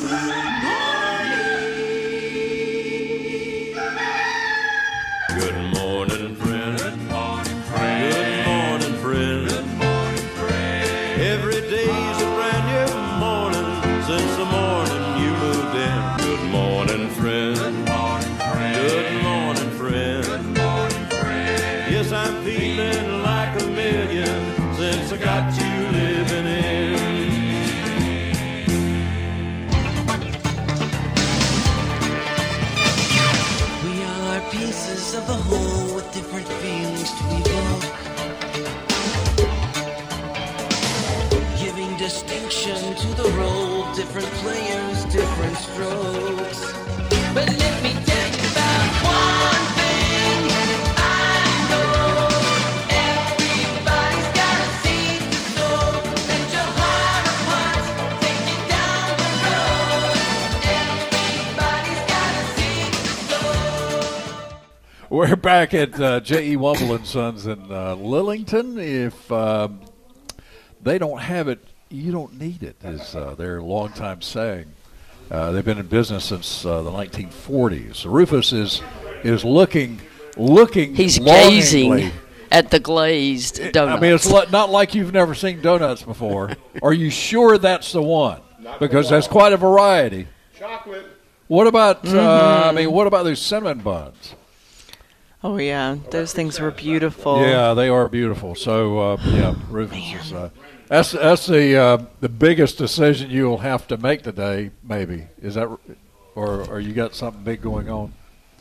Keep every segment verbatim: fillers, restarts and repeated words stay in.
Different players, different strokes. But let me tell you about one thing I know. Everybody's got a seed to sow. Let your heart of hearts take you down the road. Everybody's got a seed to sow. We're back at uh, J E. Wumble and Sons in uh, Lillington. If uh, they don't have it, you don't need it, is uh, their longtime saying. Uh, they've been in business since uh, the nineteen forties. Rufus is is looking, looking. He's longingly. gazing at the glazed donuts. I mean, it's lo- not like you've never seen donuts before. Are you sure that's the one? Not Because the there's quite a variety. Chocolate. What about? Mm-hmm. Uh, I mean, what about those cinnamon buns? Oh, yeah. Those things were beautiful. Yeah, they are beautiful. So, uh, yeah, Rufus is. Uh, That's that's the uh, the biggest decision you'll have to make today. Maybe is that, or or you got something big going on?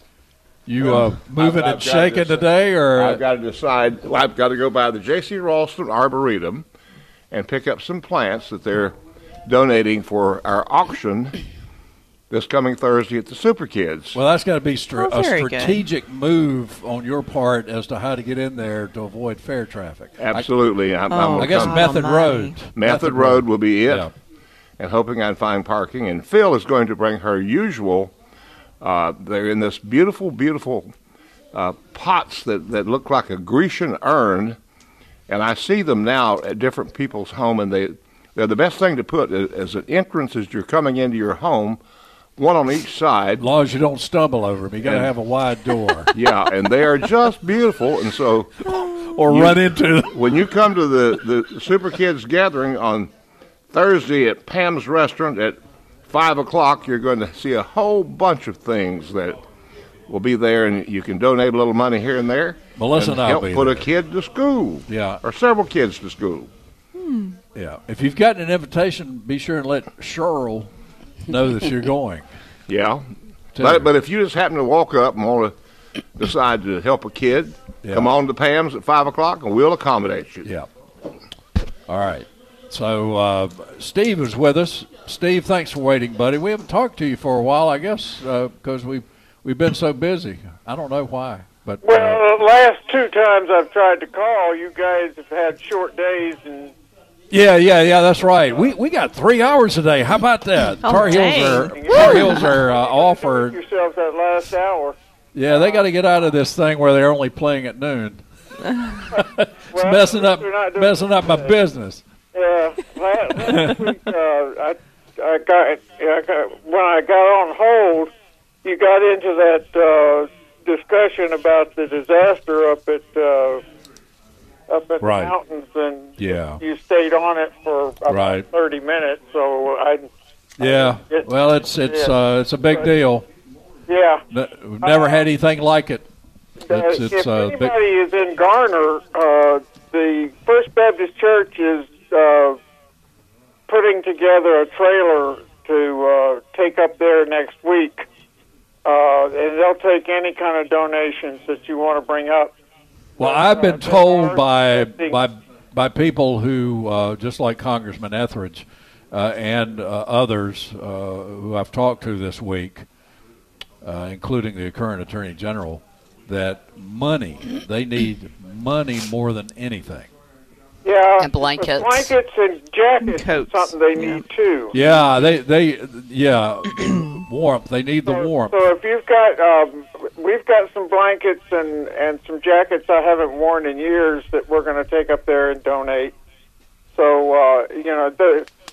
You uh, moving I've, I've and shaking to today, or I've got to decide. Well, I've got to go by the J C. Ralston Arboretum and pick up some plants that they're donating for our auction this coming Thursday at the Super Kids. Well, that's got to be stra- Oh, a very strategic move on your part as to how to get in there to avoid fair traffic. Absolutely. I, I'm, I'm Oh, gonna I guess come- Method Almighty. Road. Method Road will be it, Yeah. and hoping I'd find parking. And Phil is going to bring her usual. Uh, they're in this beautiful, beautiful uh, pots that, that look like a Grecian urn, and I see them now at different people's home, and they they're the best thing to put as, as an entrance as you're coming into your home, one on each side. As long as you don't stumble over them, you got to And- have a wide door, Yeah, and they are just beautiful, and so or You- run into them. when you come to the, the Super Kids gathering on Thursday at Pam's Restaurant at five o'clock, you're going to see a whole bunch of things that will be there, and you can donate a little money here and there. Melissa and and I'll help be put a there. kid to school. Yeah. Or several kids to school. Yeah, if you've gotten an invitation, be sure and let Cheryl know that you're going. Yeah. Tell her. But, but if you just happen to walk up and want to decide to help a kid, Yeah. come on to Pam's at five o'clock, and we'll accommodate you. Yeah. All right. So uh, Steve is with us. Steve, thanks for waiting, buddy. We haven't talked to you for a while, I guess, because we've we've been so busy. I don't know why, but uh, Well, the last two times I've tried to call, you guys have had short days, and yeah, yeah, yeah. That's right. We we got three hours today. How about that? Oh, Tar Heels dang. are Tar Heels are uh, off. give Or yourselves that last hour. yeah, they got to get out of this thing where they're only playing at noon. It's Well, messing up they're not doing messing up my business. Yeah, last, last week uh, I I got, I got when I got on hold, you got into that uh, discussion about the disaster up at uh, up at Right. the mountains, and Yeah. you stayed on it for about Right. thirty minutes. So I Yeah. It- Well, it's it's yeah. uh, it's a big deal. yeah. Ne- We've never had anything like it. Uh, It's, it's if uh, big. anybody is in Garner, uh, the First Baptist Church is uh, putting together a trailer to uh, take up there next week, uh, and they'll take any kind of donations that you want to bring up. Well, I've been Uh, told by testing. by by people who, uh, just like Congressman Etheridge uh, and uh, others uh, who I've talked to this week, uh, including the current Attorney General, that money, they need money more than anything. Yeah, And blankets. blankets and jackets Coats. is something they Yeah. need too. Yeah, they, they yeah, warmth. They need the So- warmth. So if you've got, um, we've got some blankets and, and some jackets I haven't worn in years that we're going to take up there and donate. So uh, you know, the,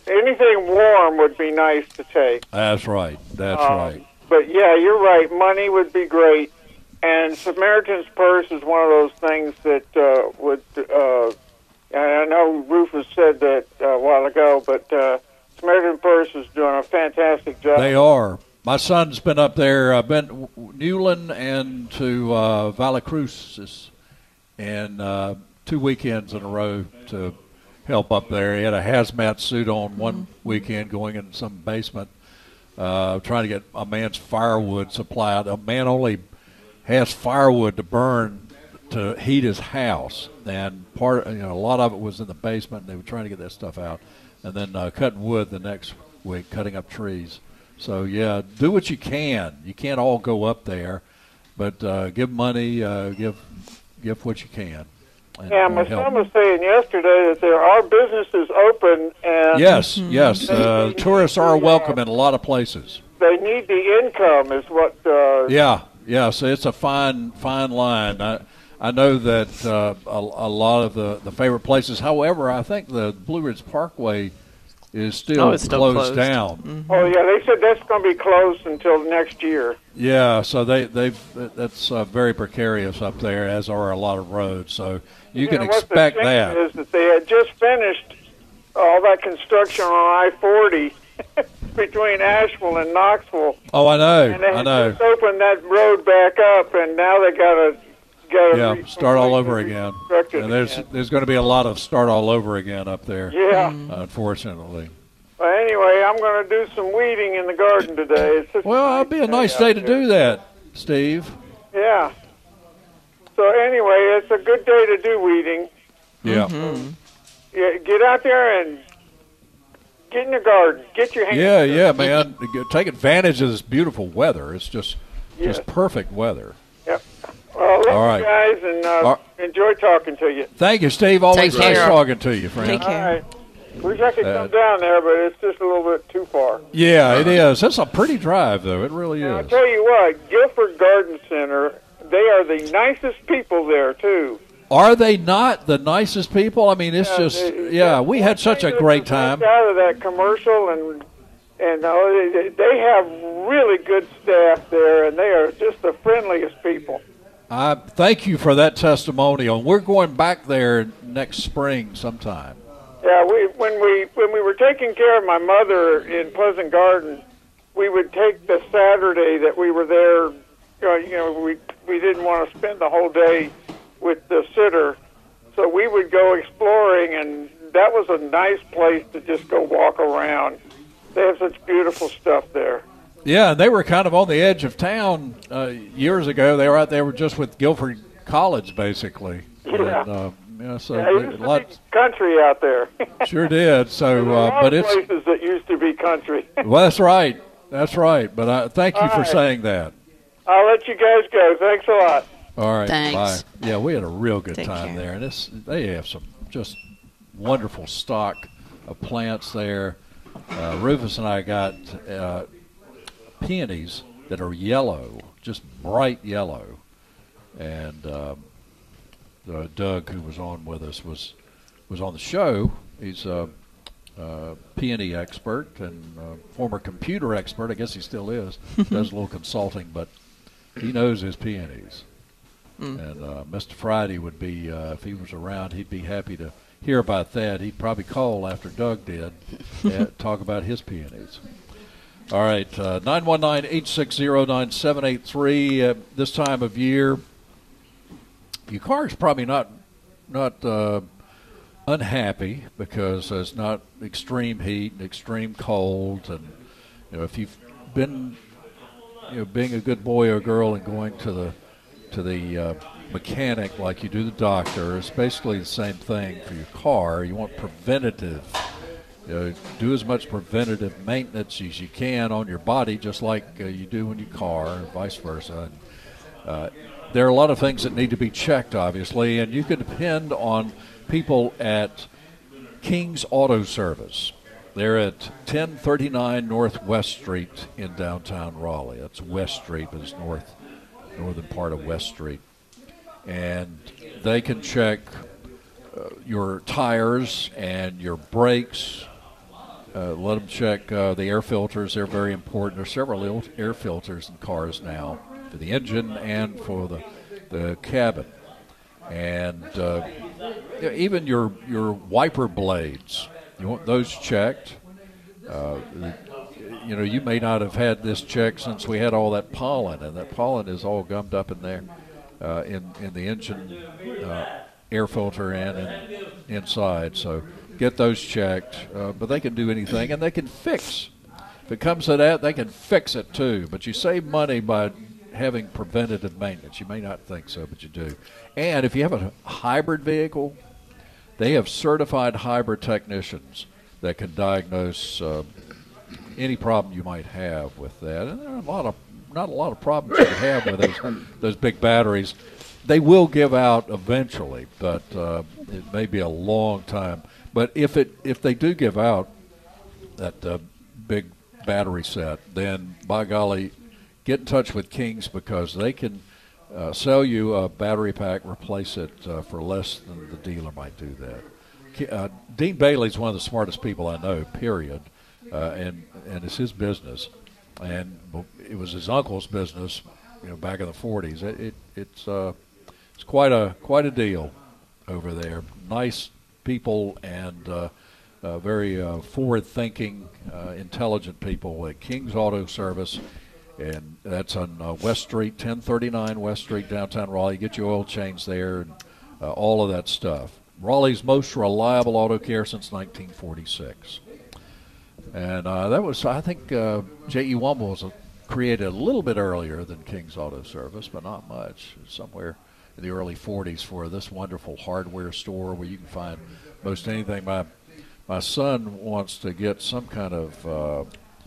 anything warm would be nice to take. That's right. That's Um, right. But yeah, you're right. Money would be great, and Samaritan's Purse is one of those things that uh, would. Uh, and I know Rufus said that uh, a while ago, but uh, Samaritan's Purse is doing a fantastic job. They are. My son's been up there, uh, been Newland and to uh, Vallecruz, and uh, two weekends in a row to help up there. He had a hazmat suit on one weekend going in some basement, uh, trying to get a man's firewood supplied. A man only has firewood to burn to heat his house, and part, you know, a lot of it was in the basement. And they were trying to get that stuff out, and then uh, cutting wood the next week, cutting up trees. So yeah, do what you can. You can't all go up there, but uh, give money, uh, give give what you can. And, Yeah, uh, my help. son was saying yesterday that there are businesses open, and Yes, yes. Uh, They- tourists are welcome in a lot of places. they need the income, is what. Uh, Yeah, yeah. So it's a fine, fine line. I, I know that uh, a, a lot of the, the favorite places. However, I think the Blue Ridge Parkway is still, Oh, it's still closed, closed. down. Oh yeah, they said that's going to be closed until next year. Yeah, so they they've that's uh, very precarious up there, as are a lot of roads. So you can know, what the expect shame that. is that they had just finished all that construction on I forty between Asheville and Knoxville, Oh, I know, and they I had know. just opened that road back up, and now they got to got to Yeah, start all over again. And there's again. there's going to be a lot of start all over again up there. Yeah. Unfortunately. Well, anyway, I'm going to do some weeding in the garden today. It's just Well, it'd be a nice day to do that, Steve. Yeah. So anyway, it's a good day to do weeding. Yeah. Yeah, get out there and get in the garden. Get your hands. Yeah, dirty. yeah, man. Take advantage of this beautiful weather. It's just Yes. just perfect weather. Yep. Well, love All right. you guys, and uh, All- enjoy talking to you. Thank you, Steve. Always Take nice care. talking to you, friend. Take All care. right. Wish I could Uh, come down there, but it's just a little bit too far. Yeah, it is. That's a pretty drive, though. It really And I'll is. tell you what, Guilford Garden Center, they are the nicest people there, too. Are they not the nicest people? I mean, it's Yeah, just, they- yeah, we one had such a thing that great was time. left out of that commercial, and and uh, they, they have really good staff there, and they are just the friendliest people. I thank you for that testimonial. We're going back there next spring sometime. Yeah, we when we when we were taking care of my mother in Pleasant Garden, we would take the Saturday that we were there. Uh, you know, we we didn't want to spend the whole day with the sitter, so we would go exploring, and that was a nice place to just go walk around. They have such beautiful stuff there. Yeah, and they were kind of on the edge of town uh, years ago. They were out there just with Guilford College, basically. Yeah. And, uh, yeah, so Yeah, it used a to lot, be country out there. sure did. So, There's a uh, lot but of it's places that used to be country. well, that's right. That's right. But uh, thank you All for right. saying that. I'll let you guys go. Thanks a lot. All right. Thanks. Bye. Yeah, we had a real good Take time care. there, and it's, they have some just wonderful stock of plants there. Uh, Rufus and I got uh, peonies that are yellow, just bright yellow, and um, uh, Doug, who was on with us, was was on the show. He's a, a peony expert and a former computer expert. I guess he still is. Does a little consulting, but he knows his peonies. And uh, Mister Friday would be, uh, if he was around, he'd be happy to hear about that. He'd probably call after Doug did, uh, talk about his peonies. All right, uh, nine one nine, eight six zero, nine seven eight three. Uh, this time of year, your car's probably not not uh, unhappy because there's not extreme heat and extreme cold. And you know, if you've been, you know, being a good boy or girl and going to the to the uh, mechanic like you do the doctor, it's basically the same thing for your car. You want preventative. You know, do as much preventative maintenance as you can on your body, just like uh, you do in your car, and vice versa. And, uh, there are a lot of things that need to be checked, obviously, and you can depend on people at King's Auto Service. They're at ten thirty-nine North West Street in downtown Raleigh. That's West Street, but it's north, northern part of West Street. And they can check uh, your tires and your brakes, Uh, let them check uh, the air filters. They're very important. There's several il- air filters in cars now for the engine and for the the cabin. And uh, yeah, even your your wiper blades, you want those checked. Uh, you know, you may not have had this checked since we had all that pollen, and that pollen is all gummed up in there, uh, in in the engine uh, air filter and in, inside. So get those checked. Uh, but they can do anything, and they can fix. If it comes to that, they can fix it too. But you save money by having preventative maintenance. You may not think so, but you do. And if you have a hybrid vehicle, they have certified hybrid technicians that can diagnose uh, any problem you might have with that. And there are a lot of not a lot of problems you can have with those those big batteries. They will give out eventually, but uh, it may be a long time. But if it if they do give out that uh, big battery set, then by golly, get in touch with King's, because they can uh, sell you a battery pack, replace it uh, for less than the dealer might do that. Uh, Dean Bailey's one of the smartest people I know, period, uh, and and it's his business, and it was his uncle's business, you know, back in the forties. It, it it's uh, it's quite a quite a deal over there. Nice people and uh, uh, very uh, forward-thinking, uh, intelligent people at King's Auto Service. And that's on uh, West Street, ten thirty-nine West Street, downtown Raleigh. Get your oil change there and uh, all of that stuff. Raleigh's most reliable auto care since nineteen forty-six. And uh, that was, I think, uh, J E. Wumble was uh, created a little bit earlier than King's Auto Service, but not much. Somewhere in the early forties for this wonderful hardware store where you can find most anything. My, my son wants to get some kind of Uh,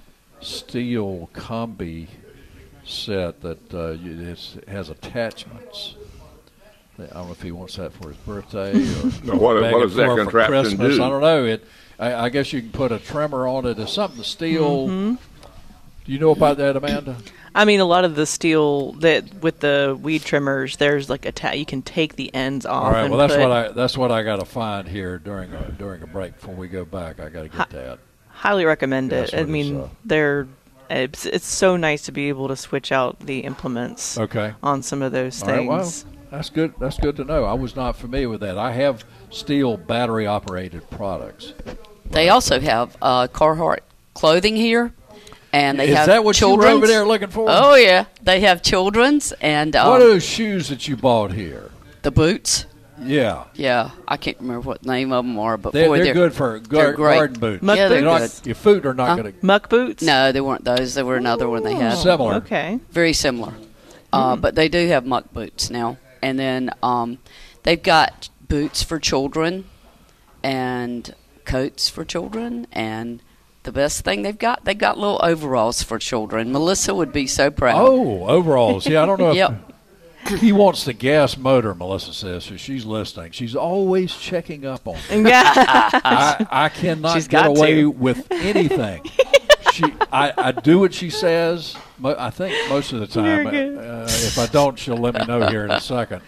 steel combi set that uh, is, has attachments. I don't know if he wants that for his birthday or Now, what, bag what it does that for contraption Christmas. do? I don't know. It. I, I guess you can put a trimmer on it. It's something steel. Mm-hmm. Do you know about that, Amanda? I mean, a lot of the steel that with the weed trimmers, there's like a ta- you can take the ends off. All right. and Well, that's put what I that's what I got to find here during a, during a break before we go back. I got to get that. highly recommend Yeah, it. that's I what mean, it's, uh, they're it's, it's so nice to be able to switch out the implements Okay. on some of those All right, things. well, that's good. That's good to know. I was not familiar with that. I have steel battery-operated products. They also have uh, Carhartt clothing here, and they Is have that what children's. you were over there looking for? Oh yeah, they have children's and um, What are those shoes that you bought here? the boots. Yeah, Yeah, I can't remember what the name of them are, but they're, boy, they're, they're good for they're gar- great. garden boots. Muck Yeah, they're You're good. not, your foot are not Huh? going to Muck boots? No, they weren't those. They were another one they had. similar. Okay. Very similar, uh, but they do have muck boots now. And then um, they've got boots for children and coats for children, and the best thing they've got, they've got little overalls for children. Melissa would be so proud. Oh, overalls. Yeah, I don't know if Yep. he wants the gas motor, Melissa says, so she's listening. She's always checking up on me. Yeah. I, I cannot She's get got away to. with anything. She, I, I do what she says. Mo- I think most of the time. You're good. Uh, if I don't, she'll let me know here in a second.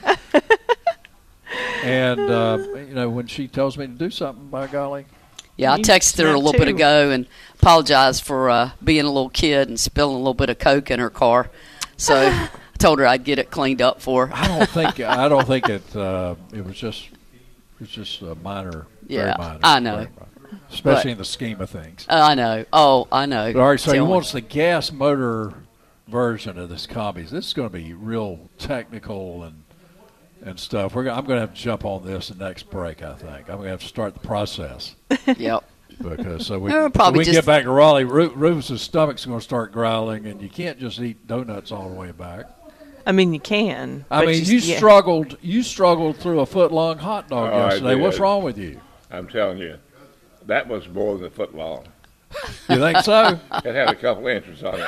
And uh, you know, when she tells me to do something, by golly, Yeah, I You texted her a snap little bit too. ago and apologized for uh, being a little kid and spilling a little bit of Coke in her car. So I told her I'd get it cleaned up for her. I don't think I don't think it. Uh, it was just it was just a minor. very Yeah, minor, I know. very minor, especially But- in the scheme of things. Oh, I know. Oh, I know. But all right, so he Tell me. wants the gas motor version of this combi. This is going to be real technical and and stuff. We're gonna, I'm going to have to jump on this the next break. I think I'm going to have to start the process Yep. because so we, Uh, so probably we can just- get back to Raleigh. Ru- Rufus's stomach's going to start growling, and you can't just eat donuts all the way back. I mean, you can. I but mean, just- you yeah. struggled. You struggled through a foot long hot dog Oh, I yesterday. What's did. wrong with you? I'm telling you, that was more than a foot long. You think so? It had a couple inches on it.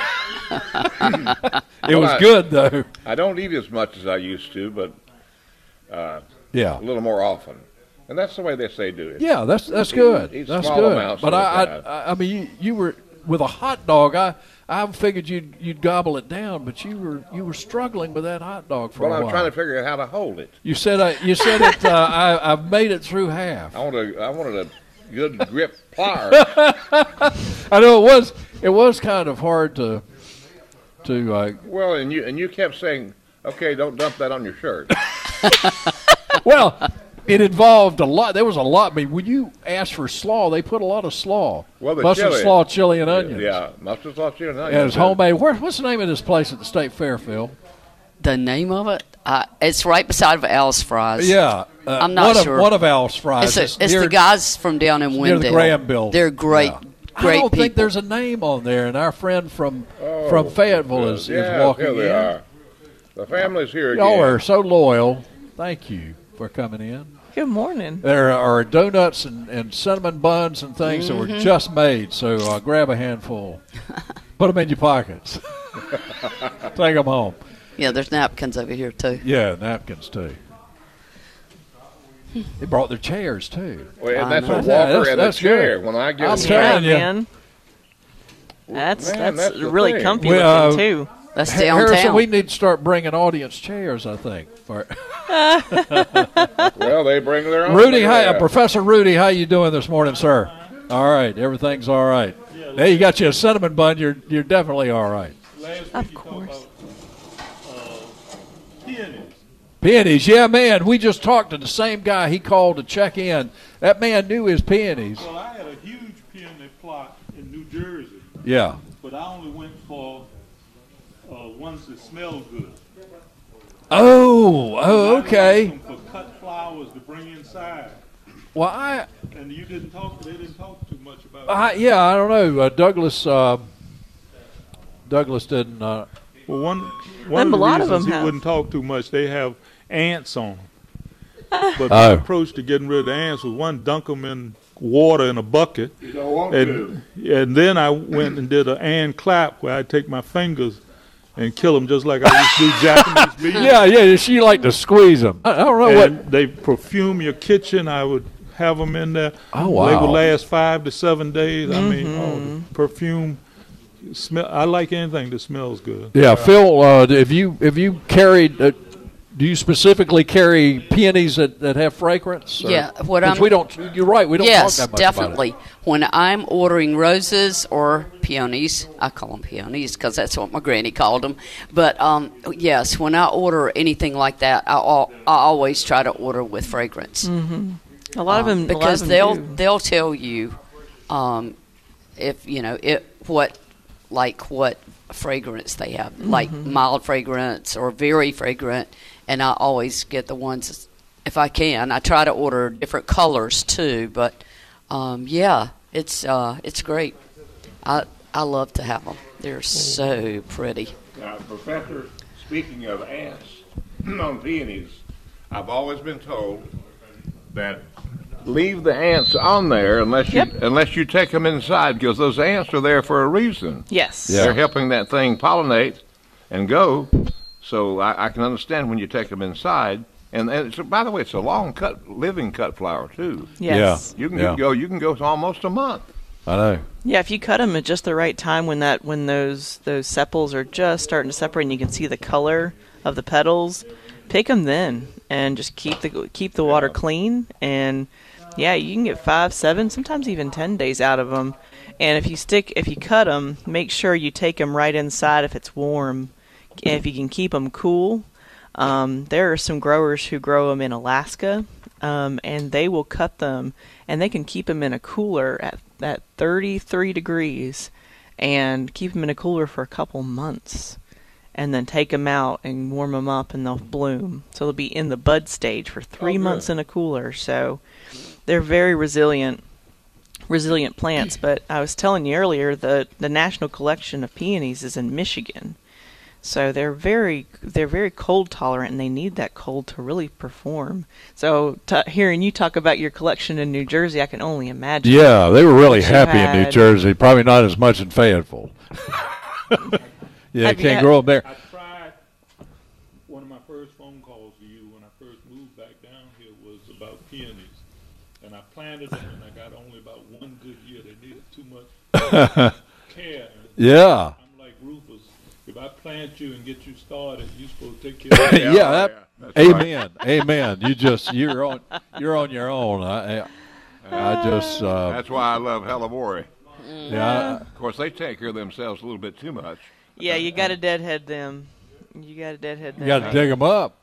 It was I- good though. I don't eat as much as I used to, but Yeah. a little more often. And that's the way they say do it. Yeah, that's that's good. Eat That's small good. amounts But at a I, time. I, I mean, you, you were with a hot dog. I, I figured you'd you'd gobble it down, but you were you were struggling with that hot dog for Well, a I'm while. trying to figure out how to hold it. You said I, you said it. Uh, I I've made it through half. I want to. I wanted to good grip pliers. I know it was it was kind of hard to to uh, Well, and you and you kept saying, "Okay, don't dump that on your shirt." well, it involved a lot. There was a lot. I mean, when you asked for slaw, they put a lot of slaw. Well, the mustard, chili. slaw, chili, and onions. Yeah, mustard, slaw, chili, and onions. And it's homemade. Where, what's the name of this place at the State Fair, Phil? The name of it? Uh, it's right beside of Al's Fries. Yeah, uh, I'm not one sure. Of, one of Al's Fries. It's, a, it's near, the guys from down in near Wendell. the Graham Building. They're great, Yeah. great I don't people. think there's a name on there, and our friend from Oh, from Fayetteville good. is, yeah, is walking here they in. are. The family's here again. Y'all are so loyal. Thank you for coming in. Good morning. There are donuts and, and cinnamon buns and things that were just made, so uh, grab a handful. Put them in your pockets. Take them home. Yeah, there's napkins over here, too. Yeah, napkins, too. They brought their chairs, too. Well, and I that's know. a Yeah, walker that's- and that's a chair. good. When I get I'm in Yeah, telling you. man. That's Man, that's, that's the really thing. comfy We, uh, looking too. That's Ha- downtown. Harrison, we need to start bringing audience chairs, I think. For well, they bring their own. Rudy, Look hi, at uh, that. Professor Rudy, how you doing this morning, sir? All right, everything's all right. Hey, you got you a cinnamon bun. You're you're definitely all right. Last week Of you course. talked about uh, peonies. Peonies, yeah, man. We just talked to the same guy. He called to check in. That man knew his peonies. Well, I had a huge peony plot in New Jersey, Yeah. but I only went for uh, ones that smell good. Oh, oh, I like okay. them for cut flowers to bring inside. Well, I, And you didn't talk. They didn't talk too much about it. I yeah, I don't know. Uh, Douglas, uh, Douglas didn't. Uh, Well, one Them- one of a the lot of reasons them he have. wouldn't talk too much, they have ants on them. But Oh. my approach to getting rid of the ants was one, dunk them in water in a bucket, You don't want and and then I went and did an ant clap where I take my fingers and kill them just like I used to do Japanese meat. yeah, yeah. She liked to squeeze them. I, I don't know what. And they perfume your kitchen. I would have them in there. Oh, wow. They would last five to seven days. I mean, oh, Mm-hmm. the perfume smell. I like anything that smells good. Yeah, Phil. Uh, if you if you carried, uh, do you specifically carry peonies that, that have fragrance? or- Yeah, what 'cause I'm- we don't. You're right. We don't Yes, talk that much definitely. about When I'm ordering roses or peonies, I call them peonies because that's what my granny called them. But um, yes, when I order anything like that, I, al- I always try to order with fragrance. A lot of Um, them a lot because of them they'll do. they'll tell you um, if you know it what like what fragrance they have, like mild fragrance or very fragrant, and I always get the ones if I can. I try to order different colors too, but um, yeah, it's uh, it's great. I I love to have them. They're so pretty. Now, Professor, speaking of ants on peonies, I've always been told that leave the ants on there unless you Yep. unless you take them inside because those ants are there for a reason. Yes. Yeah. They're helping that thing pollinate and go. So I, I can understand when you take them inside. And, and it's, by the way, it's a long cut, living cut flower too. Yes. You can Yeah. go. You can go to almost a month. I know. Yeah, if you cut them at just the right time when that when those those sepals are just starting to separate and you can see the color of the petals, pick them then and just keep the keep the water clean and yeah, you can get five, seven, sometimes even ten days out of them. And if you stick if you cut them, make sure you take them right inside if it's warm. And if you can keep them cool. Um, there are some growers who grow them in Alaska, um, and they will cut them, and they can keep them in a cooler at, at thirty-three degrees, and keep them in a cooler for a couple months, and then take them out and warm them up, and they'll bloom. So they'll be in the bud stage for three Oh, good. months in a cooler. So they're very resilient, resilient plants. But I was telling you earlier, the the National Collection of Peonies is in Michigan. So they're very they're very cold tolerant, and they need that cold to really perform. So t- hearing you talk about your collection in New Jersey, I can only imagine. Yeah, they were really What you happy in New had. Jersey. Probably not as much in Fayetteville. yeah, Have you can't had- grow them there. I tried. One of my first phone calls to you when I first moved back down here was about peonies, and I planted them, and I got only about one good year. They needed too much care. Yeah. I'm like Rufus. If I plant you and get you started, you're supposed to take care of it. Yeah, Yeah, that, yeah, that's amen, amen. You just you're on you're on your own. I, I, I just uh, That's why I love Hellebore. yeah. Of course, they take care of themselves a little bit too much. Yeah, you got to deadhead them. You got to deadhead them. You got to dig them up.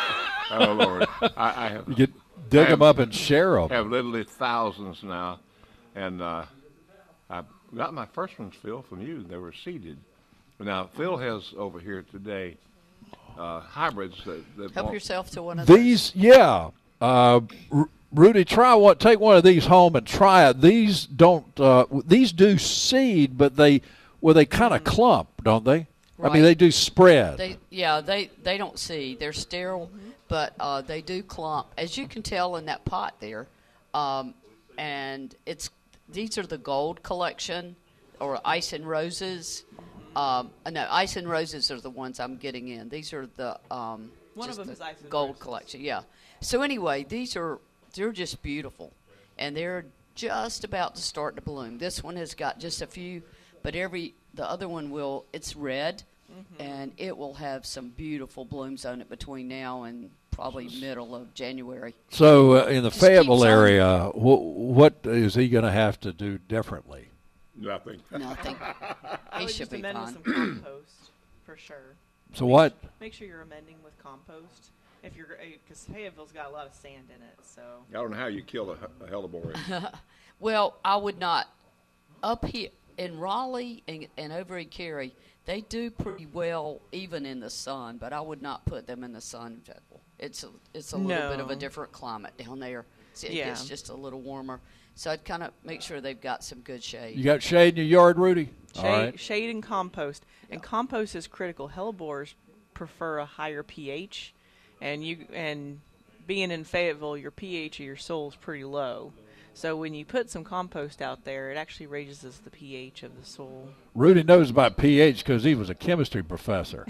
Oh Lord, I, I have You get dig I them have- up and share them. have literally thousands now, and uh, I got my first ones, Phil, from you. They were seeded. Now Phil has over here today uh, hybrids that, that Help won't- yourself to one of those. These, yeah. Uh, R- Rudy, try one. Take one of these home and try it. These don't. Uh, these do seed, but they well they kind of clump, don't they? I Right. mean, they do spread. They, yeah, they, they don't see. They're sterile, but uh, they do clump, as you can tell in that pot there. Um, and it's these are the gold collection, or ice and roses. Um, uh, no, ice and roses are the ones I'm getting in. These are the um, One of just them the is Ice and gold Roses. collection. Yeah. So anyway, these are they're just beautiful, and they're just about to start to bloom. This one has got just a few, but every the other one will. It's red. And it will have some beautiful blooms on it between now and probably middle of January. So uh, in the Just Fayetteville keeps on. area, wh- what is he going to have to do differently? nothing. Nothing. I He would should just be amend with fine. some compost for sure. So what? Make sure you're amending with compost. If you're, because Fayetteville's got a lot of sand in it, so I don't know how you kill a, a Hellebore. Well, I would not. Up here in Raleigh and, and over in Cary, they do pretty well even in the sun, but I would not put them in the sun. It's a, it's a little bit of a No. different climate down there. So it Yeah. gets just a little warmer. So I'd kind of make sure they've got some good shade. You got shade in your yard, Rudy? shade, All right. shade and compost. And compost is critical. Hellebores prefer a higher pH, and you and being in Fayetteville, your pH of your soil is pretty low. So when you put some compost out there, it actually raises the pH of the soil. Rudy knows about pH because he was a chemistry professor.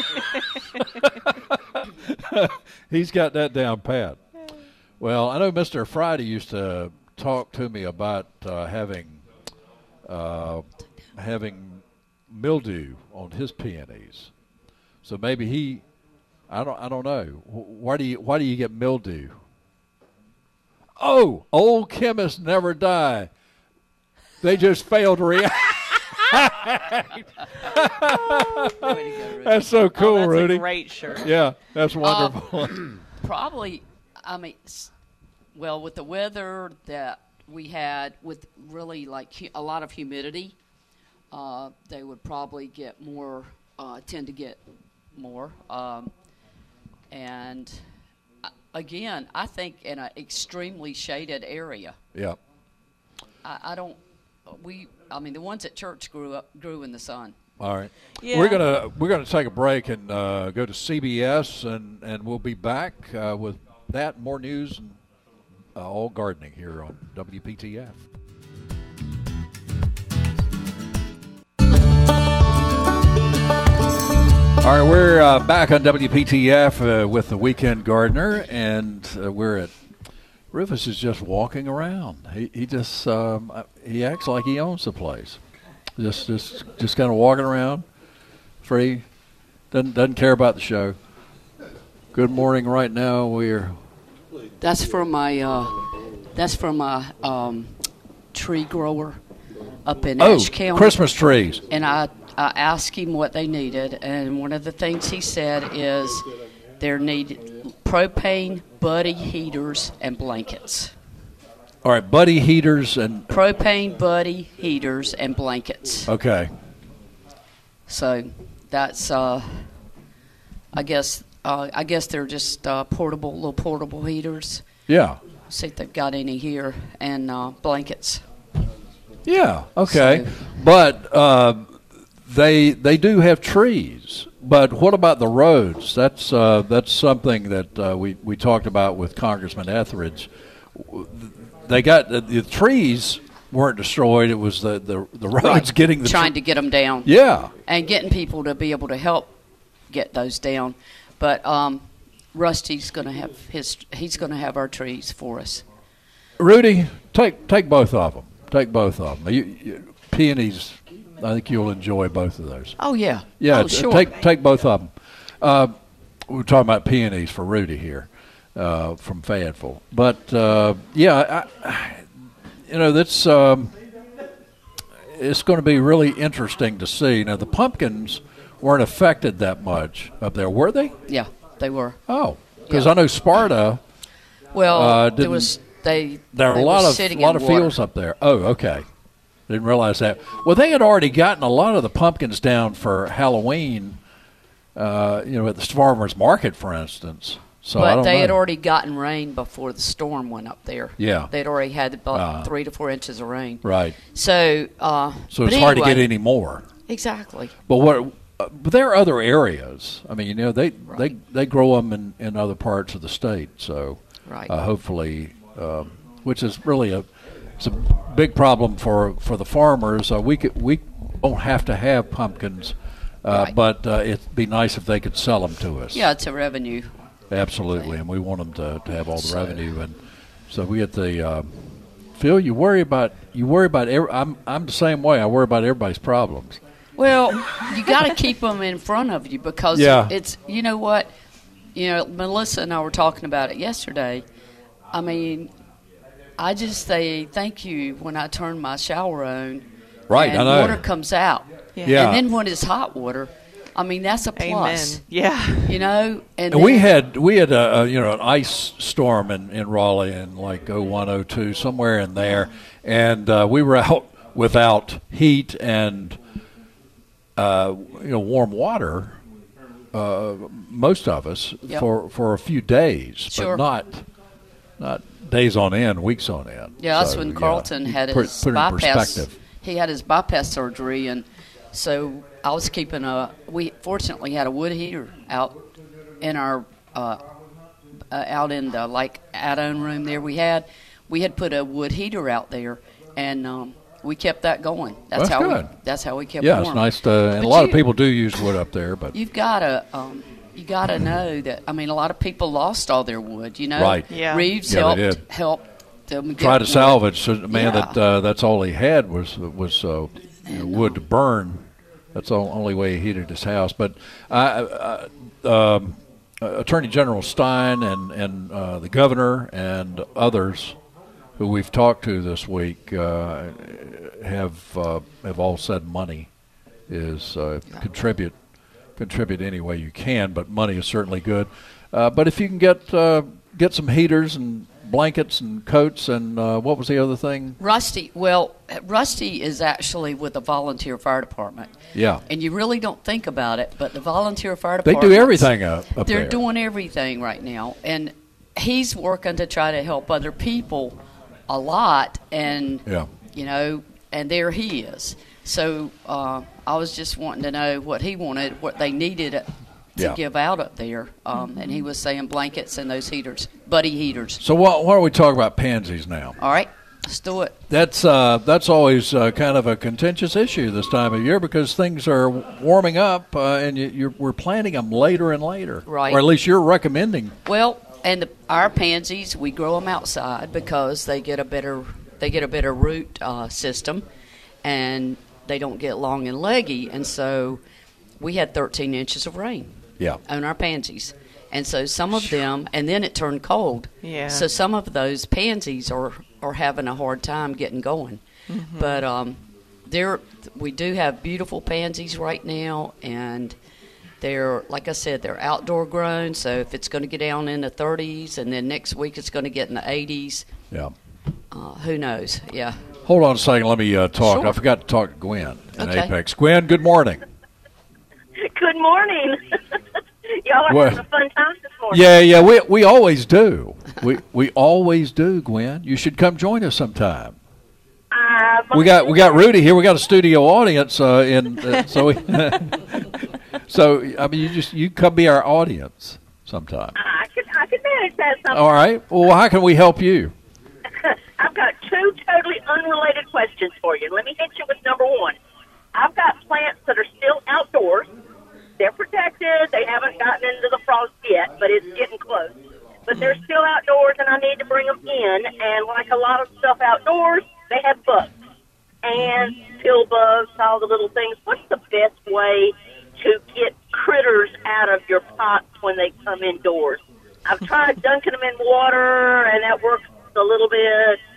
He's got that down pat. Well, I know Mister Friday used to talk to me about uh, having uh, having mildew on his peonies. So maybe he, I don't, I don't know. Wh- Why do you, why do you get mildew? Oh, old chemists never die. They just fail to react. Way to go, Rudy. That's so cool, oh, that's Rudy. a great shirt. Yeah, that's wonderful. Probably, I mean, s- well, with the weather that we had, with really like hu- a lot of humidity, uh, they would probably get more, uh, tend to get more. Um, and uh, again, I think in an extremely shaded area, Yeah. I, I don't, we, I mean, the ones at church grew up, grew in the sun. All right. Yeah. We're gonna we're gonna take a break and uh, go to C B S, and, and we'll be back uh, with that, more news, and uh, all gardening here on W P T F. All right, we're uh, back on W P T F uh, with the Weekend Gardener, and uh, we're at Rufus is just walking around. He he just um, uh, he acts like he owns the place. Just just just kind of walking around, free. Doesn't doesn't care about the show. Good morning. Right now we're That's from my, uh, that's from my um, tree grower up in oh Ash County. Christmas trees. And I, I asked him what they needed, and one of the things he said is there needed propane buddy heaters and blankets. All right, buddy heaters and Propane buddy heaters and blankets. okay. So that's, uh, I guess, uh, I guess they're just uh, portable, little portable heaters. Yeah. See if they've got any here, and uh, blankets. Yeah. Okay. So- But uh, they they do have trees. But what about the roads? That's uh, that's something that uh, we we talked about with Congressman Etheridge. They got the, the trees weren't destroyed. It was the the, the roads Right. getting the Trying tr- to get them down. yeah. And getting people to be able to help get those down. But um, Rusty's going to have his. He's going to have our trees for us. Rudy, take take both of them. Take both of them. You, you, peonies. I think you'll enjoy both of those. Oh yeah. Yeah, Oh t- sure. take take both of them. Uh, we're talking about peonies for Rudy here uh, from Fayetteville, but uh, yeah, I, you know, that's um, it's going to be really interesting to see. Now, the pumpkins weren't affected that much up there, were they? Yeah, they were. Oh, because Yeah. I know Sparta. Well, Uh, there didn't- was they. There are they a lot were of sitting lot in of water. fields up there. Oh, okay. Didn't realize that. Well, they had already gotten a lot of the pumpkins down for Halloween. Uh, you know, at the farmers market, for instance. So I But don't they know. had already gotten rain before the storm went up there. Yeah. They'd already had about Ah. three to four inches of rain. Right. So, uh, So but it's hard to anyway, get any more. Exactly. But what? Uh, but there are other areas. I mean, you know, they they Right. they grow them in, in other parts of the state. So Right. uh, hopefully, um, which is really a it's a big problem for for the farmers. Uh, we could, we don't have to have pumpkins, uh, Right. but uh, it'd be nice if they could sell them to us. Yeah, it's a revenue. Absolutely, and we want them to, to have all the So- revenue, and so we get the. Um, Phil, you worry about you worry about. Every, I'm I'm the same way. I worry about everybody's problems. Well, you got to keep them in front of you because Yeah. it's, you know what, you know, Melissa and I were talking about it yesterday. I mean, I just say thank you when I turn my shower on. Right, and I know. water comes out. Yeah. Yeah. And then when it's hot water, I mean, that's a plus. Amen. Yeah. You know, and, And we then- had we had a, a you know an ice storm in, in Raleigh in like oh one oh two somewhere in there, and uh, we were out without heat and uh, you know warm water. Uh, most of us Yep. for for a few days, Sure. but not not days on end, weeks on end. Yeah, that's So, when yeah, Carlton you had put, his put it in bypass. perspective. He had his bypass surgery, and so I was keeping a. We fortunately had a wood heater out in our uh, uh, out in the like add-on room there. We had we had put a wood heater out there, and um, we kept that going. That's, That's how good. we. That's how we kept. Yeah, warm. it's nice to, and But a lot of you- people do use wood up there, but You've got to. Um, you got to know that. I mean, a lot of people lost all their wood. You know, Right. Yeah. Reeves Yeah, they helped did. help them get try to wood. salvage. So the man Yeah. that uh, that's all he had was was uh, you know, wood to burn. That's the only way he heated his house. But uh, uh, um, uh, Attorney General Stein and and uh, the governor and others who we've talked to this week uh, have uh, have all said money is uh, contribute contribute any way you can. But money is certainly good. Uh, but if you can get uh, get some heaters and blankets and coats and uh, what was the other thing? Rusty, well, Rusty is actually with the volunteer fire department. Yeah, And you really don't think about it, but the volunteer fire they department. do everything up, up They're there. doing everything right now. And he's working to try to help other people a lot. And, Yeah. you know, and there he is. So uh, I was just wanting to know what he wanted, what they needed to Yeah. give out up there. Um, and he was saying blankets and those heaters, buddy heaters. So why, why don't we talk about pansies now? All right, let's do it. That's uh, that's always uh, kind of a contentious issue this time of year because things are warming up uh, and you, you're, we're planting them later and later. Right. Or at least you're recommending. Well, and the, our pansies, we grow them outside because they get a better they get a better root uh, system, and they don't get long and leggy. And so, we had thirteen inches of rain Yeah. on our pansies, and so some of them, and then it turned cold. Yeah. So some of those pansies are are having a hard time getting going, but um, there we do have beautiful pansies right now, and. They're, like I said, they're outdoor grown, so if it's going to get down in the thirties and then next week it's going to get in the eighties, Yeah. uh, who knows? Yeah. Hold on a second. Let me uh, talk. Sure. I forgot to talk to Gwen in Okay. Apex. Gwen, good morning. Good morning. Y'all are What? having a fun time this morning. Yeah, yeah, we we always do. We we always do, Gwen. You should come join us sometime. Uh, We got we got Rudy here. We got a studio audience uh, in uh, so we, so I mean you just you come be our audience sometime. I could, I could manage that sometime. All right. Well, how can we help you? I've got two totally unrelated questions for you. Let me hit you with number one. I've got plants that are still outdoors. They're protected. They haven't gotten into the frost yet, but it's getting close. But they're still outdoors, and I need to bring them in. And like a lot of stuff outdoors, they have bugs. And pill bugs, all the little things. What's the best way to get critters out of your pots when they come indoors? I've tried dunking them in water, and that works a little bit.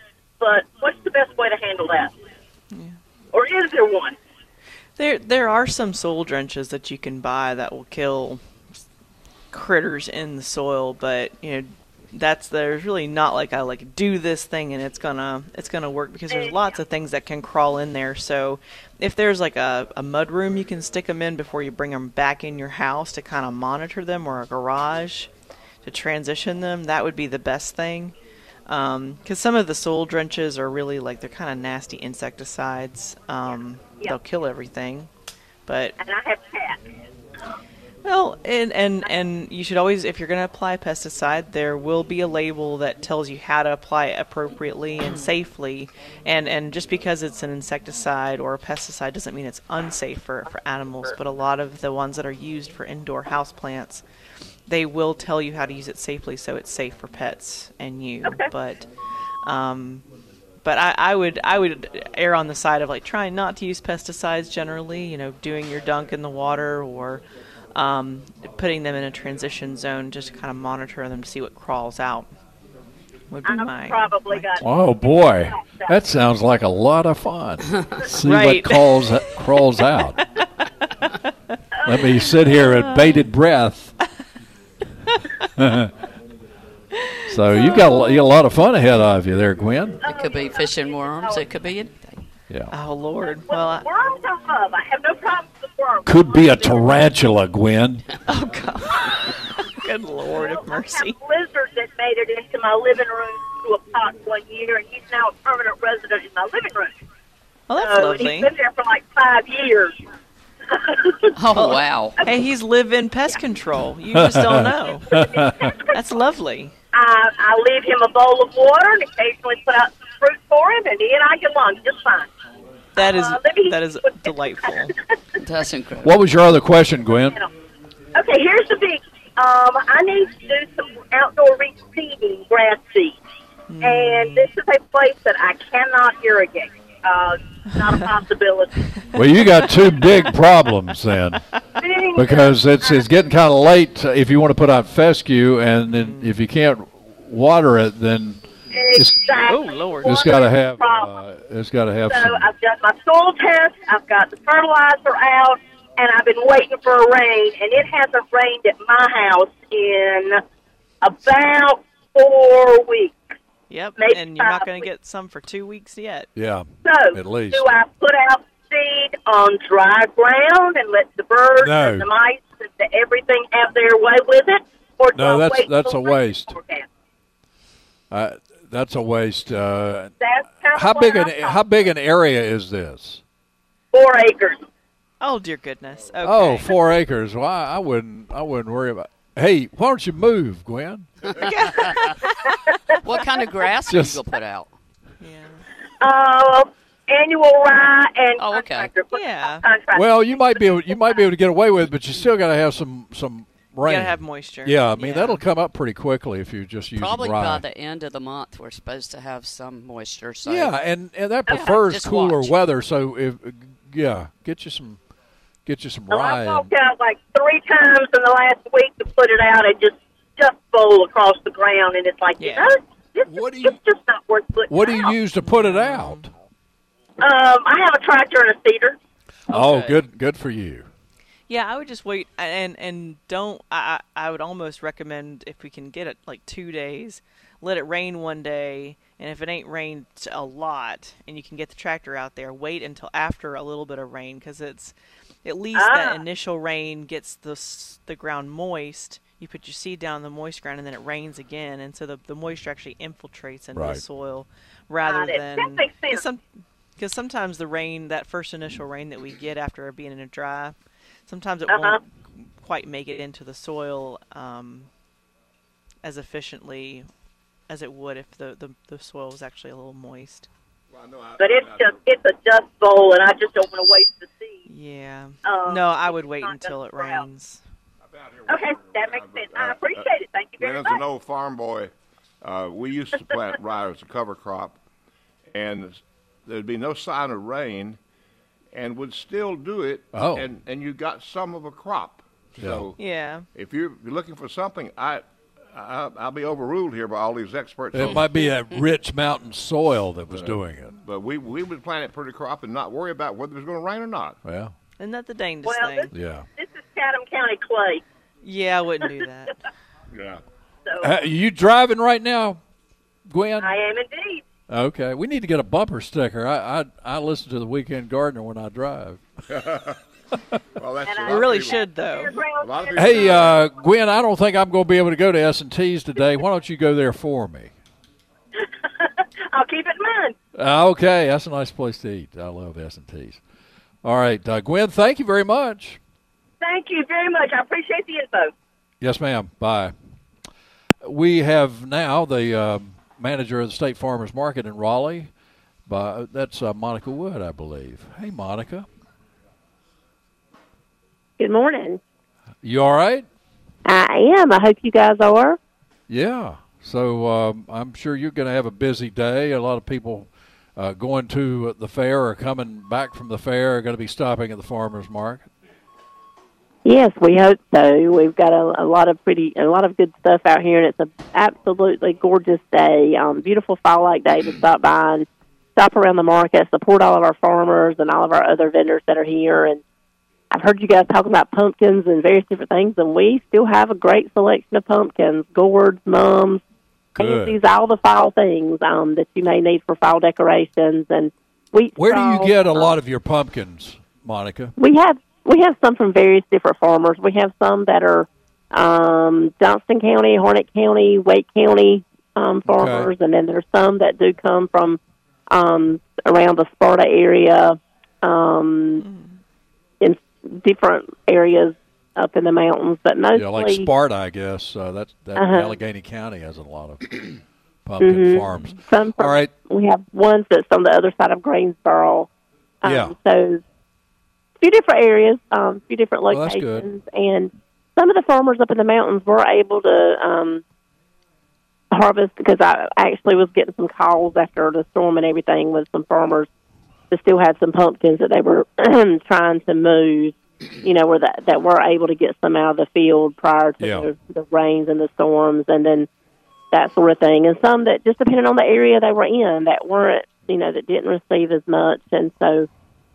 but what's the best way to handle that? Or is there one? There, there are some soil drenches that you can buy that will kill critters in the soil, but you know, that's there's really not like I like do this thing and it's gonna it's gonna work because there's lots of things that can crawl in there. So if there's like a, a mud room you can stick them in before you bring them back in your house to kind of monitor them, or a garage to transition them, that would be the best thing. Because um, some of the soil drenches are really like they're kind of nasty insecticides. Um, Yeah. They'll kill everything, but And I have cats. well, and, and and you should always, if you're going to apply pesticide, there will be a label that tells you how to apply it appropriately and safely. And, and just because it's an insecticide or a pesticide doesn't mean it's unsafe for, for animals. But a lot of the ones that are used for indoor houseplants, they will tell you how to use it safely so it's safe for pets and you. Okay. But um, but I, I would I would err on the side of like trying not to use pesticides generally. You know, doing your dunk in the water or um, putting them in a transition zone just to kind of monitor them to see what crawls out. Would be I've my, probably my got Oh boy, that sounds like a lot of fun. See Right. what crawls crawls out. Let me sit here at bated breath. So you've got a, lo- you got a lot of fun ahead of you there, Gwen. It could be fishing worms. It could be anything. Yeah, Oh Lord! Well, I, worms I love. I have no problem with worms. could be a tarantula, Gwen. oh God! Good Lord of mercy! I have a lizard that made it into my living room through a pot one year, and he's now a permanent resident in my living room. Well, that's So lovely. he's been there for like five years. Oh, wow. Hey, he's live-in pest control. You just don't know. That's lovely. I, I leave him a bowl of water and occasionally put out some fruit for him, and he and I get along just fine. That is Uh, let me- that is delightful. That's incredible. What was your other question, Gwen? Okay, here's the big. Um, I need to do some outdoor reseeding grass seed, and this is a place that I cannot irrigate. Uh, not a possibility. Well, you got two big problems then, because it's it's getting kind of late if you want to put out fescue, and then if you can't water it, then Exactly. Oh, Lord. it's got to have Problem. uh, it's got to have So some. I've done my soil test, I've got the fertilizer out, and I've been waiting for a rain, and it hasn't rained at my house in about four weeks. Yep, Maybe and you're not five going to weeks. get some for two weeks yet. Yeah, So, At least. do I put out seed on dry ground and let the birds No. and the mice and the everything have their way with it? Or do No, I that's- wait that's till a rain waste. forecast? uh, that's a waste. Uh, That's kind of how what big I'm an talking- how big an area is this? Four acres. Oh dear goodness. Okay. Oh, four acres. Well, I, I wouldn't I wouldn't worry about. Hey, why don't you move, Gwen? What kind of grass Just- are you going to put out? Yeah. Uh, annual rye and Oh, okay. contractor. Put- Yeah. contractor. Well, you might be able, you might be able to get away with it, but you still got to have some some You rain. gotta have moisture. Yeah, I mean that'll come up pretty quickly if you just use Probably rye. by the end of the month, we're supposed to have some moisture. So Yeah, and, and that prefers Just cooler watch. weather. So if yeah, get you some get you some Well, rye. I and- walked out like three times in the last week to put it out and just just bowl across the ground, and it's like, Yeah. you know, it's, What do it's you- just not worth putting What do you out. use to put it out? Um, I have a tractor and a seeder. Oh, good. good good for you. Yeah, I would just wait and and don't. I I I would almost recommend if we can get it like two days, let it rain one day, and if it ain't rained a lot, and you can get the tractor out there, wait until after a little bit of rain, because it's at least Ah. that initial rain gets the s- the ground moist. You put your seed down in the moist ground, and then it rains again, and so the the moisture actually infiltrates into Right. the soil rather Got it. than That makes sense. Cause some, because sometimes the rain, that first initial rain that we get after being in a dry, sometimes it Uh-huh. won't quite make it into the soil um, as efficiently as it would if the, the, the soil was actually a little moist. But it's just it's a dust bowl, and I just don't want to waste the seed. Yeah. Um, no, I would it's wait not until gonna it sprout. rains. Okay, that makes sense. I appreciate it. Thank you very As much. an old farm boy, uh, we used to plant rye as a cover crop, and there'd be no sign of rain, and would still do it. Oh. and and you got some of a crop. So Yeah. if you're looking for something, I I, I'll be overruled here by all these experts. It might be that rich mountain soil that was doing it. But we we would plant it pretty crop and not worry about whether it's going to rain or not. Yeah. Isn't that the dangest Well, thing? this- Yeah. This is Chatham County clay. Yeah, I wouldn't do that. Yeah. So Uh, you driving right now, Gwen? I am indeed. Okay. We need to get a bumper sticker. I I, I listen to the Weekend Gardener when I drive. Well, that's And a I lot We of really people- should, though. A lot of people. Hey, uh, Gwen, I don't think I'm going to be able to go to S and T's today. Why don't you go there for me? I'll keep it in mind. Uh, okay, that's a nice place to eat. I love S and T's. All right, uh, Gwen, thank you very much. Thank you very much. I appreciate the info. Yes, ma'am. Bye. We have now the uh, manager of the State Farmers Market in Raleigh. By, that's uh, Monica Wood, I believe. Hey, Monica. Good morning. You all right? I am. I hope you guys are. Yeah. So um, I'm sure you're going to have a busy day. A lot of people uh, going to the fair or coming back from the fair are going to be stopping at the farmers market. Yes, we hope so. We've got a, a lot of pretty, a lot of good stuff out here, and it's an absolutely gorgeous day. Um, beautiful fall-like day to stop by and stop around the market, support all of our farmers and all of our other vendors that are here. And I've heard you guys talking about pumpkins and various different things, and we still have a great selection of pumpkins, gourds, mums, Good. pansies, all the fall things um, that you may need for fall decorations and wheat Where do you straws. get a Um, lot of your pumpkins, Monica? We have we have some from various different farmers. We have some that are um, Johnston County, Harnett County, Wake County um, farmers, and then there's some that do come from um, around the Sparta area, um, in different areas up in the mountains. But mostly, Yeah, like Sparta, I guess. Uh, that's that Uh-huh. Allegheny County has a lot of pumpkin Mhm. farms. Some from, All right. We have ones that's on the other side of Greensboro. Um, Yeah. So a few different areas, um, a few different Well, that's good. locations. And some of the farmers up in the mountains were able to um, harvest, because I actually was getting some calls after the storm and everything with some farmers that still had some pumpkins that they were trying to move, you know, where that, that were able to get some out of the field prior to Yeah. the, the rains and the storms, and then that sort of thing. And some that just depending on the area they were in that weren't, you know, that didn't receive as much. And so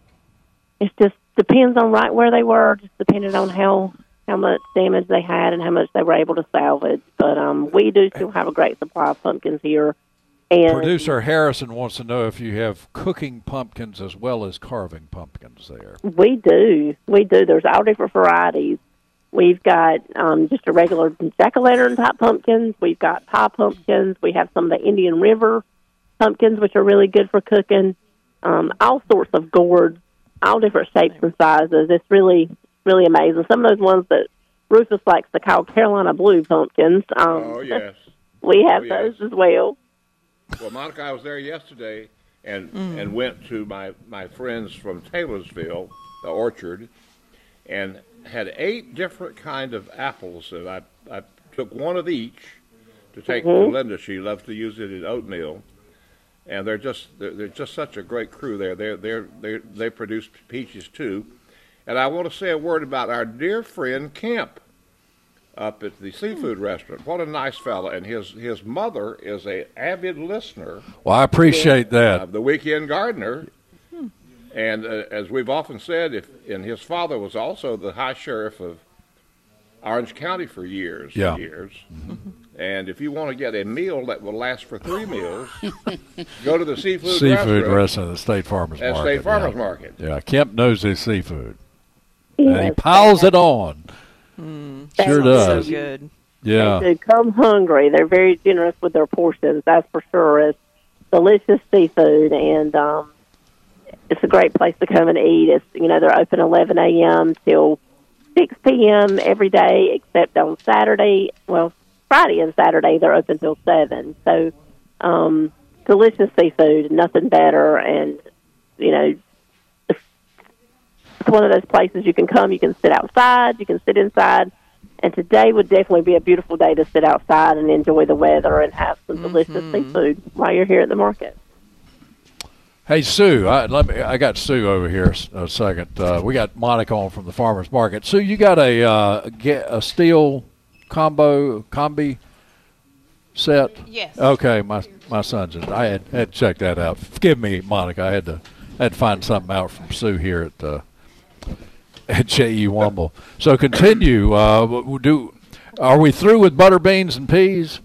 it just depends on right where they were, just depending on how, how much damage they had and how much they were able to salvage. But um, we do still have a great supply of pumpkins here. And Producer Harrison wants to know if you have cooking pumpkins as well as carving pumpkins there. we do. We do. There's all different varieties. We've got um, just a regular jack-o'-lantern type pumpkins. We've got pie pumpkins. We have some of the Indian River pumpkins, which are really good for cooking. Um, all sorts of gourds, all different shapes and sizes. It's really, really amazing. Some of those ones that Rufus likes to call Carolina Blue pumpkins. Um, Oh, yes. We have Oh, yes. those as well. Well, Monica, I was there yesterday and and went to my, my friends from Taylorsville, the orchard, and had eight different kind of apples. And I, I took one of each to take to Linda. She loves to use it in oatmeal. And they're just they're, they're just such a great crew there. They're, they're, they they produce peaches, too. And I want to say a word about our dear friend Kemp up at the seafood restaurant. What a nice fella. And his, his mother is a avid listener Well, I appreciate that. of the Weekend Gardener. And uh, as we've often said, if and his father was also the high sheriff of Orange County for years Yeah. and years. And if you want to get a meal that will last for three meals, go to the seafood, Seafood restaurant restaurant at the State Farmers at Market. State Farmers yeah. Market. Yeah, Kemp knows his seafood. And he Yes. piles it on. Sure Sounds does. So good. Yeah. They do come hungry. They're very generous with their portions, that's for sure. It's delicious seafood, and um, it's a great place to come and eat. It's, you know, they're open eleven a.m. till six p.m. every day, except on Saturday. Well, Friday and Saturday they're open till seven. So, um, delicious seafood, nothing better, and you know, it's it's one of those places you can come. You can sit outside. You can sit inside. And today would definitely be a beautiful day to sit outside and enjoy the weather and have some delicious seafood while you're here at the market. Hey, Sue, I, let me, I got Sue over here s- a second. Uh, we got Monica on from the Farmers Market. Sue, you got a, uh, a, ge- a steel combo, combi set? Yes. Okay, my my son's in. I had, had to check that out. Forgive me, Monica. I had to I had to find something out from Sue here at uh, at J E Wumble. So continue. Uh, w- do are we through with butter beans and peas?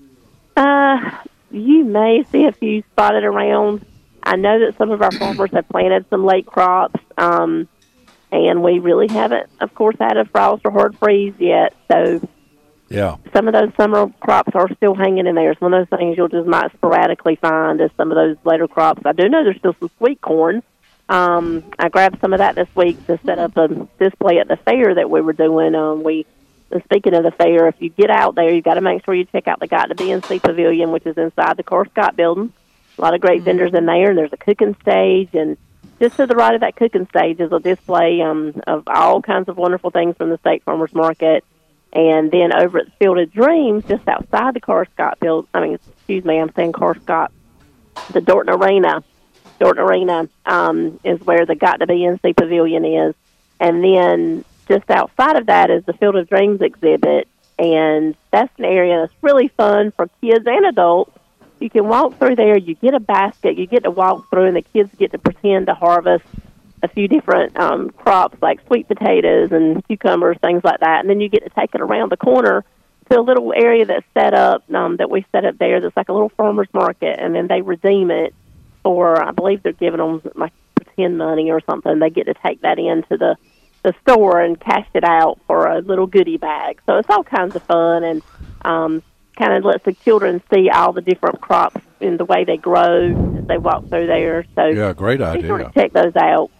Uh, you may see a few spotted around. I know that some of our farmers have planted some late crops, um, and we really haven't, of course, had a frost or hard freeze yet. So Yeah. some of those summer crops are still hanging in there. It's one of those things you'll just might sporadically find as some of those later crops. I do know there's still some sweet corn. Um, I grabbed some of that this week to set up a display at the fair that we were doing. Um, we, and speaking of the fair, if you get out there, you've got to make sure you check out the Got to B N C Pavilion, which is inside the Car Scott building. A lot of great vendors in there, and there's a cooking stage, and just to the right of that cooking stage is a display um, of all kinds of wonderful things from the State Farmers Market. And then over at the Field of Dreams, just outside the Car Scott build, I mean, excuse me, I'm saying Car Scott, the Dorton Arena, Dorton Arena um, is where the Got to B N C Pavilion is. And then just outside of that is the Field of Dreams exhibit, and that's an area that's really fun for kids and adults. You can walk through there, you get a basket, you get to walk through, and the kids get to pretend to harvest a few different um, crops like sweet potatoes and cucumbers, things like that. And then you get to take it around the corner to a little area that's set up, um, that we set up there that's like a little farmer's market, and then they redeem it for, I believe they're giving them like pretend money or something. They get to take that into the, the store and cash it out for a little goodie bag. So it's all kinds of fun, and um, kind of lets the children see all the different crops in the way they grow as they walk through there. So Yeah, great be idea. sure to check those out.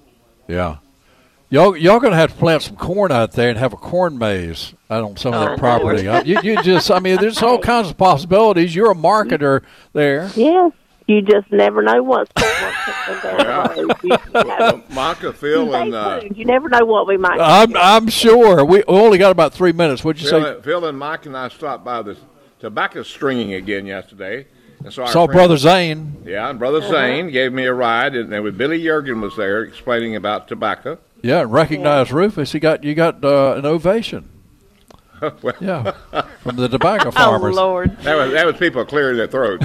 Yeah. Y'all, y'all going to have to plant some corn out there and have a corn maze out on some of that Oh, property. Uh, you, you just, I mean, there's all kinds of possibilities. You're a marketer there. Yes, you just never know what's what's down the road. You, Well, Monica, Phil, stay and uh, tuned. You never know what we might. I'm, I'm sure. We only got about three minutes. What'd you Phil, say? and- Phil and Mike and I stopped by the tobacco stringing again yesterday. And so our Saw friend- Brother Zane. Yeah, and Brother Zane gave me a ride, and there was Billy Yergin was there explaining about tobacco. Yeah, and recognized Rufus. He got you got uh, an ovation. Well, Yeah, from the tobacco Oh, farmers. Lord. that was that was people clearing their throats.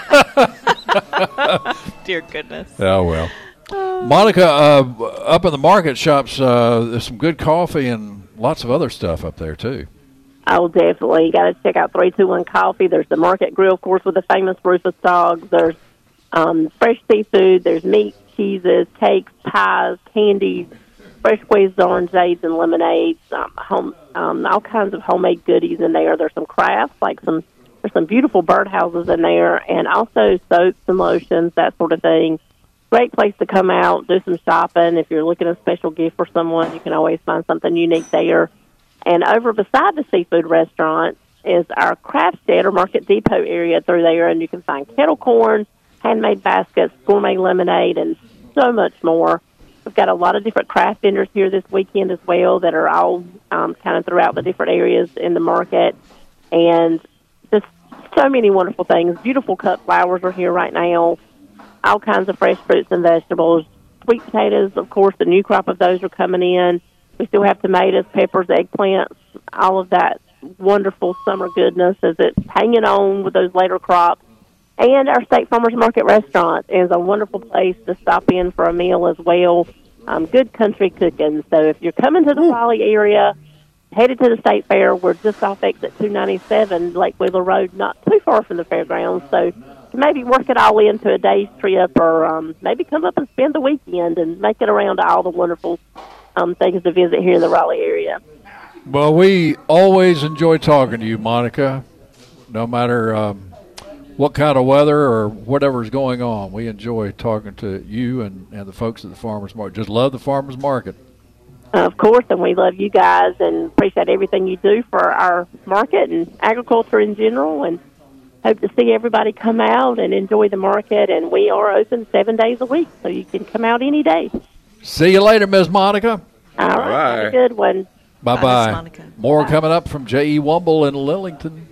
Dear goodness. Oh well. Monica, uh, up in the market shops, uh, there's some good coffee and lots of other stuff up there too. Oh, definitely. You got to check out three two one Coffee. There's the Market Grill, of course, with the famous Rufus dogs. There's um, fresh seafood. There's meat, cheeses, cakes, pies, candies, fresh squeezed orangeades and lemonades, um, home, um, all kinds of homemade goodies in there. There's some crafts, like some, there's some beautiful birdhouses in there, and also soaps and lotions, that sort of thing. Great place to come out, do some shopping. If you're looking at a special gift for someone, you can always find something unique there. And over beside the seafood restaurant is our craft shed or Market Depot area through there, and you can find kettle corn, handmade baskets, gourmet lemonade, and so much more. We've got a lot of different craft vendors here this weekend as well that are all um, kind of throughout the different areas in the market, and just so many wonderful things. Beautiful cut flowers are here right now, all kinds of fresh fruits and vegetables. Sweet potatoes, of course, the new crop of those are coming in. We still have tomatoes, peppers, eggplants, all of that wonderful summer goodness as it's hanging on with those later crops. And our State Farmers Market restaurant is a wonderful place to stop in for a meal as well. Um, good country cooking. So if you're coming to the Raleigh area, headed to the State Fair, we're just off exit two ninety-seven, Lake Wheeler Road, not too far from the fairgrounds. So maybe work it all into a day's trip, or um, maybe come up and spend the weekend and make it around to all the wonderful um, things to visit here in the Raleigh area. Well, we always enjoy talking to you, Monica, no matter um, what kind of weather or whatever's going on. We enjoy talking to you and, and the folks at the Farmers Market. Just love the Farmers Market. Uh, of course, and we love you guys and appreciate everything you do for our market and agriculture in general, and hope to see everybody come out and enjoy the market. And we are open seven days a week, so you can come out any day. See you later, Miz Monica. All right, have a good one. Bye-bye. Bye, Miss Monica. More coming up from J E. Wumble in Lillington.